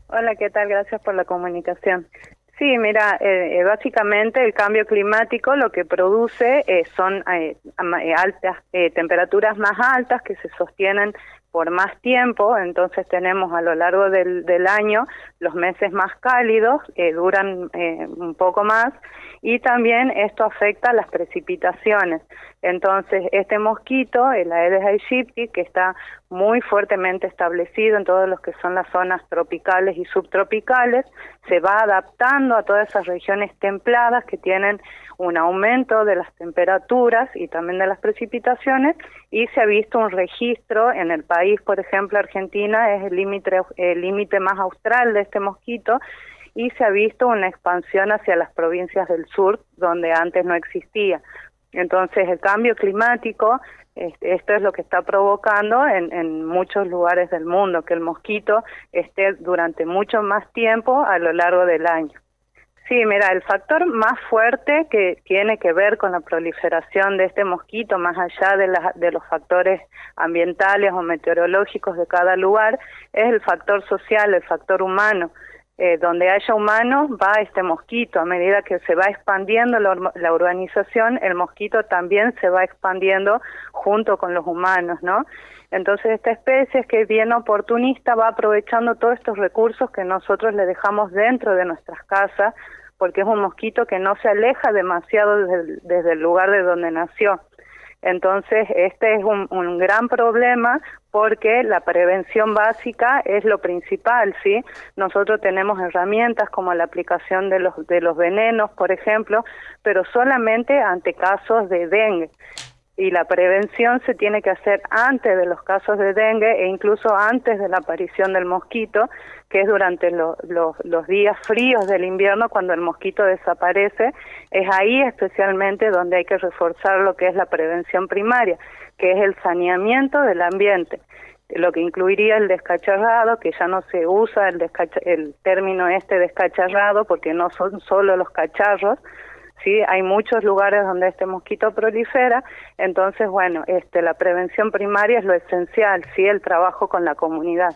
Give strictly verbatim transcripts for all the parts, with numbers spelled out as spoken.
Hola, ¿qué tal? Gracias por la comunicación. Sí, mira, eh, eh, básicamente el cambio climático lo que produce eh, son eh, eh, altas eh, temperaturas más altas que se sostienen por más tiempo. Entonces tenemos a lo largo del, del año los meses más cálidos, eh, duran eh, un poco más, y también esto afecta a las precipitaciones. Entonces este mosquito, el Aedes aegypti, que está muy fuertemente establecido en todos los que son las zonas tropicales y subtropicales, se va adaptando a todas esas regiones templadas que tienen un aumento de las temperaturas y también de las precipitaciones, y se ha visto un registro en el país, por ejemplo, Argentina es el límite el límite más austral de este mosquito, y se ha visto una expansión hacia las provincias del sur, donde antes no existía. Entonces el cambio climático, este, esto es lo que está provocando en, en muchos lugares del mundo, que el mosquito esté durante mucho más tiempo a lo largo del año. Sí, mira, el factor más fuerte que tiene que ver con la proliferación de este mosquito, más allá de, la, de los factores ambientales o meteorológicos de cada lugar, es el factor social, el factor humano. Eh, donde haya humanos va este mosquito. A medida que se va expandiendo la, ur la urbanización, el mosquito también se va expandiendo junto con los humanos, ¿no? Entonces esta especie, que es bien oportunista, va aprovechando todos estos recursos que nosotros le dejamos dentro de nuestras casas, porque es un mosquito que no se aleja demasiado desde, desde el lugar de donde nació. Entonces este es un, un gran problema, porque la prevención básica es lo principal, ¿sí? Nosotros tenemos herramientas como la aplicación de los de los venenos, por ejemplo, pero solamente ante casos de dengue. Y la prevención se tiene que hacer antes de los casos de dengue e incluso antes de la aparición del mosquito, que es durante lo, lo, los días fríos del invierno, cuando el mosquito desaparece. Es ahí especialmente donde hay que reforzar lo que es la prevención primaria, que es el saneamiento del ambiente, lo que incluiría el descacharrado, que ya no se usa el, descacha, el término este descacharrado, porque no son solo los cacharros, sí, hay muchos lugares donde este mosquito prolifera. Entonces, bueno, este, la prevención primaria es lo esencial, sí, el trabajo con la comunidad.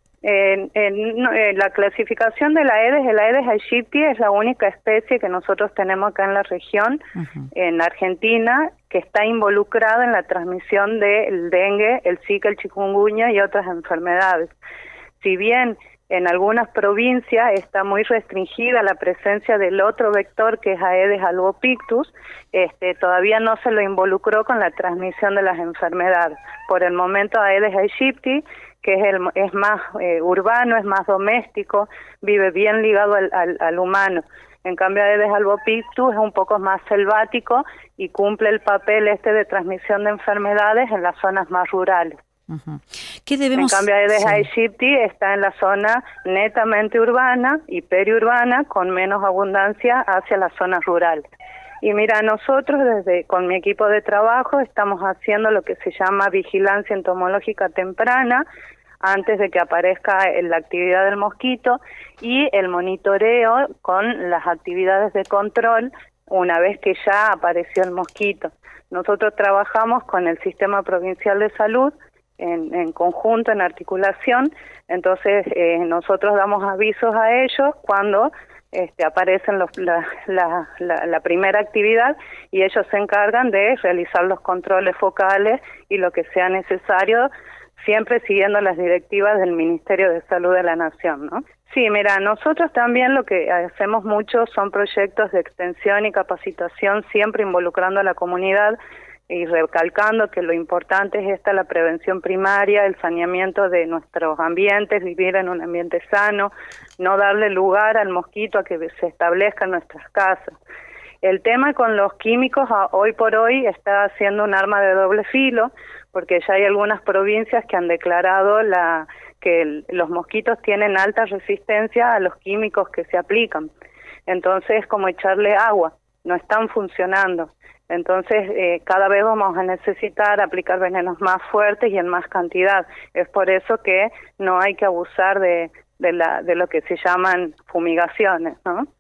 En, en, en la clasificación de la Aedes, el Aedes aegypti es la única especie que nosotros tenemos acá en la región, uh-huh. en Argentina, que está involucrada en la transmisión del dengue, el zika, el chikungunya y otras enfermedades. Si bien en algunas provincias está muy restringida la presencia del otro vector, que es Aedes albopictus, este, todavía no se lo involucró con la transmisión de las enfermedades. Por el momento Aedes aegypti, que es, el, es más eh, urbano, es más doméstico, vive bien ligado al, al, al humano. En cambio Aedes albopictus es un poco más selvático y cumple el papel este de transmisión de enfermedades en las zonas más rurales. Uh-huh. ¿Qué debemos? En cambio Aedes sí. aegypti está en la zona netamente urbana y periurbana, con menos abundancia hacia las zonas rurales. Y mira, nosotros desde con mi equipo de trabajo estamos haciendo lo que se llama vigilancia entomológica temprana, antes de que aparezca la actividad del mosquito, y el monitoreo con las actividades de control una vez que ya apareció el mosquito. Nosotros trabajamos con el Sistema Provincial de Salud en, en conjunto, en articulación. Entonces eh, nosotros damos avisos a ellos cuando este, aparecen los, la, la, la, la primera actividad, y ellos se encargan de realizar los controles focales y lo que sea necesario, siempre siguiendo las directivas del Ministerio de Salud de la Nación, ¿no? Sí, mira, nosotros también lo que hacemos mucho son proyectos de extensión y capacitación, siempre involucrando a la comunidad y recalcando que lo importante es esta, la prevención primaria, el saneamiento de nuestros ambientes, vivir en un ambiente sano, no darle lugar al mosquito a que se establezca en nuestras casas. El tema con los químicos hoy por hoy está siendo un arma de doble filo, porque ya hay algunas provincias que han declarado la, que el, los mosquitos tienen alta resistencia a los químicos que se aplican. Entonces es como echarle agua, no están funcionando. Entonces eh, cada vez vamos a necesitar aplicar venenos más fuertes y en más cantidad. Es por eso que no hay que abusar de, de, la, de lo que se llaman fumigaciones, ¿no?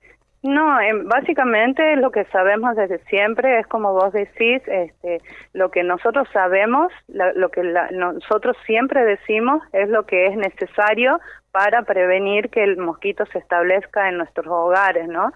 No, eh, básicamente lo que sabemos desde siempre es como vos decís, este, lo que nosotros sabemos, la, lo que la, nosotros siempre decimos es lo que es necesario para prevenir que el mosquito se establezca en nuestros hogares, ¿no?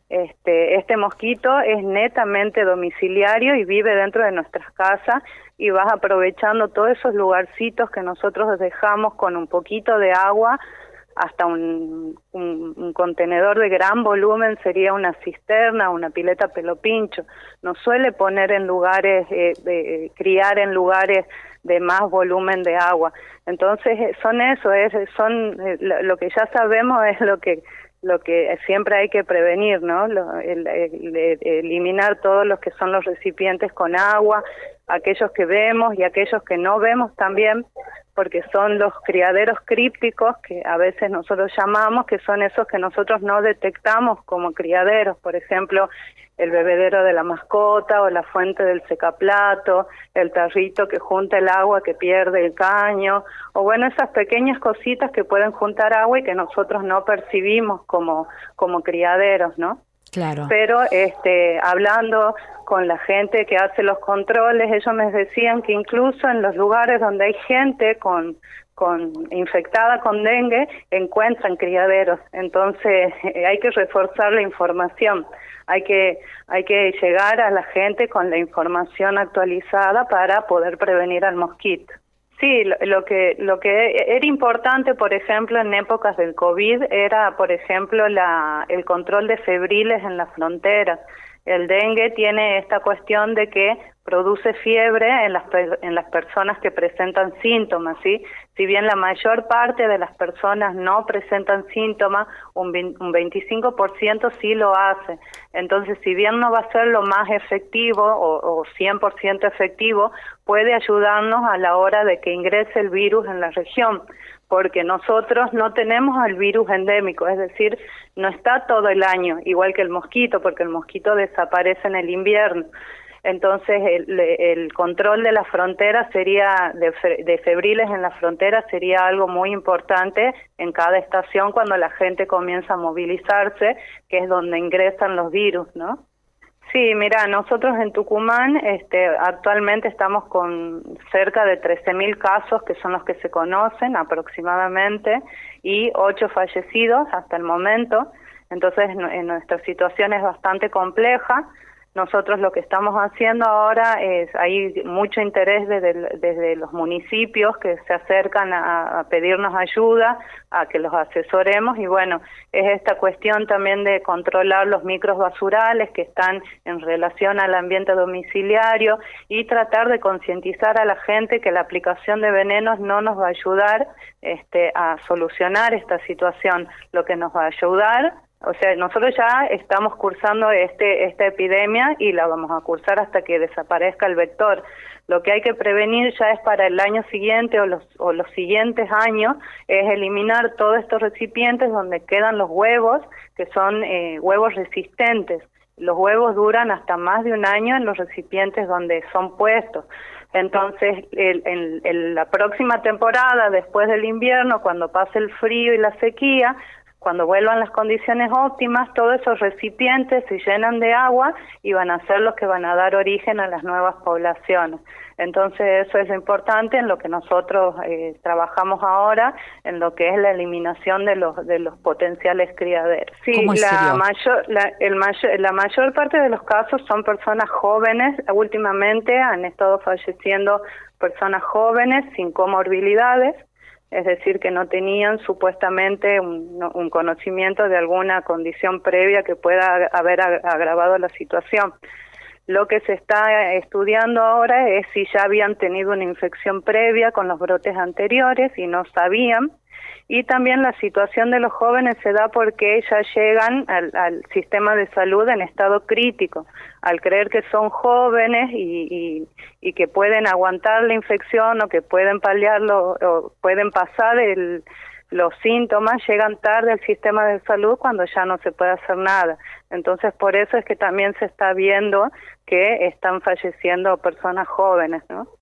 Este, este mosquito es netamente domiciliario y vive dentro de nuestras casas y vas aprovechando todos esos lugarcitos que nosotros dejamos con un poquito de agua. Hasta un, un, un contenedor de gran volumen sería una cisterna, una pileta pelo pincho. No suele poner en lugares, eh, de, criar en lugares de más volumen de agua. Entonces son eso, es, son eh, lo que ya sabemos es lo que lo que siempre hay que prevenir, ¿no? Lo, el, el, el, eliminar todos los que son los recipientes con agua, aquellos que vemos y aquellos que no vemos también, porque son los criaderos crípticos que a veces nosotros llamamos, que son esos que nosotros no detectamos como criaderos, por ejemplo, el bebedero de la mascota o la fuente del secaplato, el tarrito que junta el agua que pierde el caño, o bueno, esas pequeñas cositas que pueden juntar agua y que nosotros no percibimos como, como criaderos, ¿no? Claro. Pero este, hablando con la gente que hace los controles, ellos me decían que incluso en los lugares donde hay gente con, con infectada con dengue, encuentran criaderos. Entonces eh, hay que reforzar la información, hay que, hay que llegar a la gente con la información actualizada para poder prevenir al mosquito. Sí, lo, lo que lo que era importante, por ejemplo, en épocas del COVID, era, por ejemplo, la el control de febriles en las fronteras. El dengue tiene esta cuestión de que produce fiebre en las en las personas que presentan síntomas, ¿sí? Si bien la mayor parte de las personas no presentan síntomas, un veinticinco por ciento sí lo hace. Entonces, si bien no va a ser lo más efectivo o, o cien por ciento efectivo, puede ayudarnos a la hora de que ingrese el virus en la región, porque nosotros no tenemos al virus endémico, es decir, no está todo el año, igual que el mosquito, porque el mosquito desaparece en el invierno. Entonces, el, el control de la frontera sería, de, fe, de febriles en la frontera sería algo muy importante en cada estación cuando la gente comienza a movilizarse, que es donde ingresan los virus, ¿no? Sí, mira, nosotros en Tucumán este, actualmente estamos con cerca de trece mil casos, que son los que se conocen aproximadamente, y ocho fallecidos hasta el momento. Entonces, en nuestra situación es bastante compleja. Nosotros lo que estamos haciendo ahora es, hay mucho interés desde, desde los municipios que se acercan a, a pedirnos ayuda, a que los asesoremos, y bueno, es esta cuestión también de controlar los micros basurales que están en relación al ambiente domiciliario y tratar de concientizar a la gente que la aplicación de venenos no nos va a ayudar este, a solucionar esta situación. Lo que nos va a ayudar, o sea, nosotros ya estamos cursando este esta epidemia y la vamos a cursar hasta que desaparezca el vector. Lo que hay que prevenir ya es para el año siguiente o los o los siguientes años, es eliminar todos estos recipientes donde quedan los huevos, que son eh, huevos resistentes. Los huevos duran hasta más de un año en los recipientes donde son puestos. Entonces, el, el, el, la próxima temporada, después del invierno, cuando pase el frío y la sequía, cuando vuelvan las condiciones óptimas, todos esos recipientes se llenan de agua y van a ser los que van a dar origen a las nuevas poblaciones. Entonces, eso es lo importante en lo que nosotros eh, trabajamos ahora, en lo que es la eliminación de los de los potenciales criaderos. Sí, la mayor, la, el mayor, la mayor parte de los casos son personas jóvenes. Últimamente han estado falleciendo personas jóvenes sin comorbilidades, es decir, que no tenían supuestamente un, un conocimiento de alguna condición previa que pueda haber agravado la situación. Lo que se está estudiando ahora es si ya habían tenido una infección previa con los brotes anteriores y no sabían. Y también la situación de los jóvenes se da porque ya llegan al, al sistema de salud en estado crítico, al creer que son jóvenes y, y, y que pueden aguantar la infección o que pueden paliarlo o pueden pasar el, los síntomas, llegan tarde al sistema de salud cuando ya no se puede hacer nada. Entonces, por eso es que también se está viendo que están falleciendo personas jóvenes, ¿no?